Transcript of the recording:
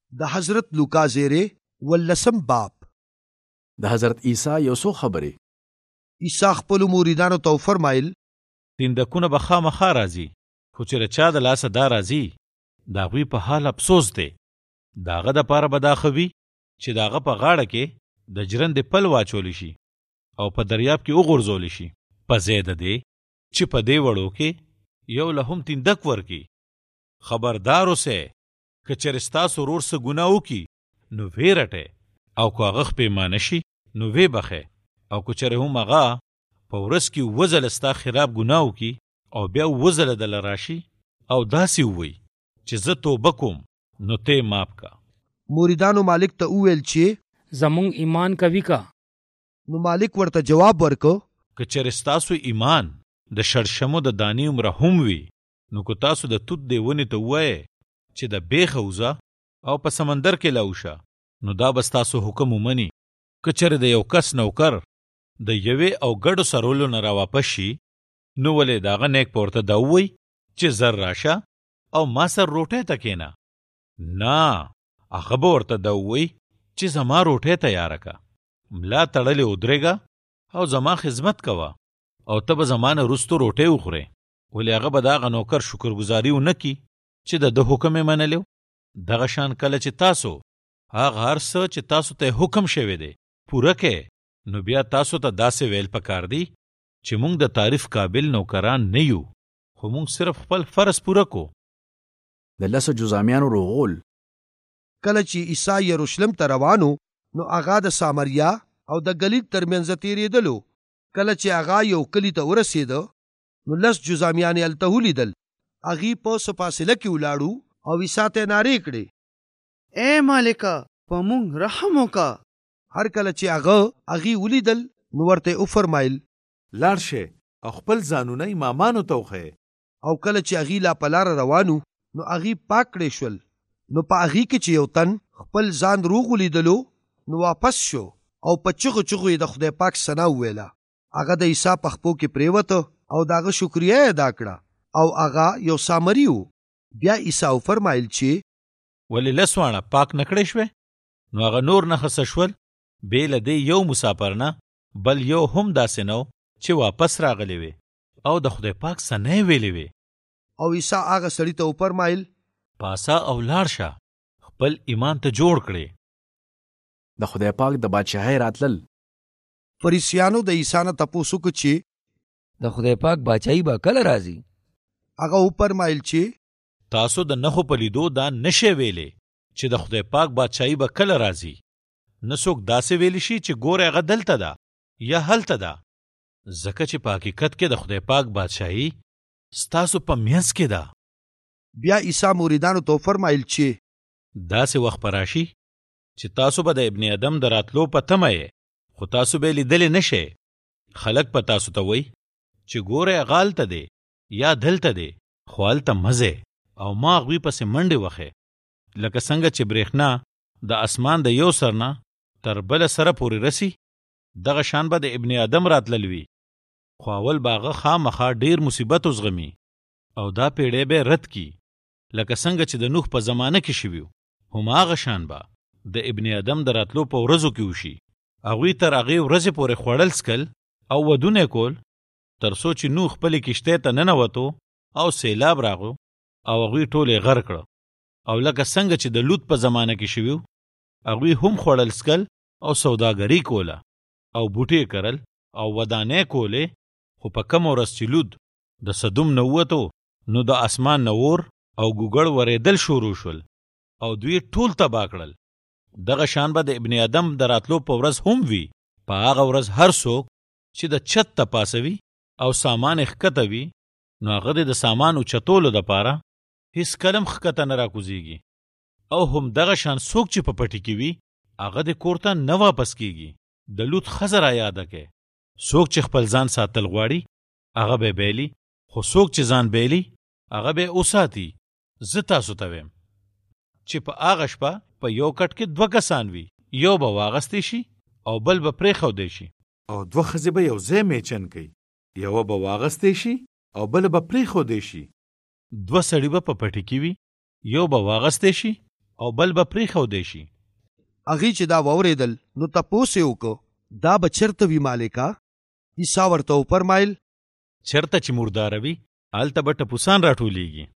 د حضرت لوقا زیره ولسم باب. د حضرت عیسی یو څو خبرې. عیسی خپل مریدانو ته فرمایل تیندکونه به خامخا راځي، خو چې رچا د لاسه دا راځي د هغوی په حال افسوس دی. د هغه دپاره به دا ښه وي چې د هغه په غاړه کې د جرندې پل واچولی شي او په دریاب کې وغورځولی شي، په ځای د دې چې په دې وړو کې یو له هم تیندک ورکي. خبردار اوسئ، که چېرې ستاسو ورور څه ګناه وکړي نو ویې رټئ، او که هغه پیمانه شي نو ویې بخئ. او که چېرې هم هغه په ورځ کې 7 ځله ستا خلاف ګناه وکړي او بیا 7 ځله دله راشي او داسې ووایي چې زه توبه کوم، نو ته ماف کا. مریدانو مالک ته وویل چې زمونږ ایمان کوي کا. نو مالک ورته جواب ورکو که چېرې ستاسو ایمان د شړشمو د دانې عمره هم وي، نو که تاسو د توت دې ونې ته ووایئ چې د بیخه وځه او په سمندر کې لاوشه، نو دا به ستاسو حکم ومني. که چېرې د یو کس نوکر د یوې او ګډو سرولو نه راواپس شي، نو ولې د هغه نیک په ورته دا ووایي چې زر راشه او ما سر روټۍ ته کښېنه؟ نه، هغه به ورته دا ووایي چې زما روټۍ تیاره که، ملا تړلې ودرېږه او زما خدمت کوه، او ته به زما نه وروستو روټۍ وخورې. ولې هغه به د هغه نوکر شکرګزاري ونه کړي چې د حکم یې منلی. دغه شان کله چې تاسو هغه هر څه چې تاسو ته حکم شوی دی پوره کړئ، نو بیا تاسو ته داسې ویل پکار دی چې موږ د تعریف قابل نوکران نه یو، خو موږ صرف خپل فرض پوره کو. د 10 جزامیانو روغول. کله چې عیسی یروشلم ته روانو، نو هغه د سامریا او د ګلیل ترمنځ تیرېدلو. کله چې هغه یو کلي ته ورسېده، نو 10 جزامیان یې هلته ولیدل. هغې په څه فاصله کې ولاړو او عیسی ته نارې کړې، اے مالکه، په موږ رحم وکړه. هر کله چې هغې ولیدل، نو ورته وفرمایل لاړ شئ او خپل ځانونه امامانو ته وښیئ. او کله چې هغې لا په لاره روانو، نو هغې پاک کړی شول. نو په هغې کې چې یو تن خپل ځان روغ ولیدلو، نو واپس شو او په چغو چغو یې د خدای پاک ثنا وویله. هغه د عیسی په خپو کې پریوته او د هغه شکریه یې ادا کړه، او هغه یو سامری و. بیا عیسی وفرمایل چې ولې 10 واڼه پاک نه کړی شوې؟ نو هغه نور نه خسه شول، بې له دې یو مسافر نه بل یو هم داسې نه چې واپس راغلی وي او د خدای پاک ثنا یې ویلې وي. او عیسی هغه سړي ته وفرمایل پاسه او لاړ شه، خپل ایمان ته جوړ کړې. د خدای پاک د بادشاهۍ راتلل. فریسیانو د عیسی نه تپوس وکړ چې د خدای پاک بادشاهي به کله راځي؟ هغه وفرمایل چې تاسو د نښو په لیدو دا نشئ ویلی چې د خدای پاک بادشاهي به کله راځي. نه څوک داسې ویلی شي چې ګوره هغه دلته ده یا هلته ده، ځکه چې په حقیقت کې د خدای پاک بادشاهي ستاسو په منځ کې ده. بیا عیسی مریدانو ته وفرمایل چې داسې وخت به راشي چې تاسو به د ابن ادم د راتلو په تمه یې، خو تاسو به یې لیدلی نشئ. خلک په تاسو ته وایي چې ګوره هغه هلته دی یا دلته دی، خو هلته مه ځئ او ما هغوی پسې منډې وښئ. لکه څنګه چې برېښنا د اسمان د یو سر نه تر بله سره پورې رسی، دغه شان به د ابن ادم راتلل وي. خو اول به هغه خامخا ډېر مصیبت وزغمي او دا پیړۍ به رد کی، لکه څنګه چې د نوح په زمانه کې شوي، هماغه شان به د ابن ادم د راتلو په ورځو کې وشي. هغوی تر هغې ورځې پورې خوړل څکل او ودونه کول، تر څو چې نوح خپلې کښتۍ ته ننوتو او سیلاب راغو او هغوی ټول یې غرق کړه. او لکه څنګه چې د لوط په زمانه کې شوي، هغوی هم خوړل څکل او سوداګري کوله او بوټي کرل او ودانې کولې. خو په کومه ورځ چې لوط د سدوم نه ووتو، نو د اسمان نه اور او ګوګړ ورېدل شروع شول او دوی ټول تباه کړل. دغه شان به د ابن ادم د راتلو په ورځ هم وي. په هغه ورځ هر څوک چې د چت ته پاسوي او سامان یې ښکته وي، نو هغه د سامان اوچتولو دپاره هیڅ کلم ښکته نه راکوزیږي. او هم دغه شان څوک چې په پټي کې وي، هغه د کور ته نه واپس کیږي. د لوط ښځه را یاده کې، څوک چې خپل ځان ساتل غواړي هغه به بیلی، خو څوک چې ځان بیلی هغه به وساتي. زه تاسو ته ویم چې په هغه شپه په یو کټ کې 2 کسان وي، یو به واغستی شي او بل به پرېښودی شي، او 2 ښځې به یو ځای میچن کوي، یوه به واغستی شي او بل به پرېښودی شي. 2 سړي به په پټي کې وي، یو به واغستی شي او بل به پرېښودی شي. هغې چې دا واورېدل نو تپوس یې وکړ دا به چېرته وي مالکه؟ عیسی ورته وفرمایل چېرته چې مرداره وي هلته به ټپوسان راټولیږي.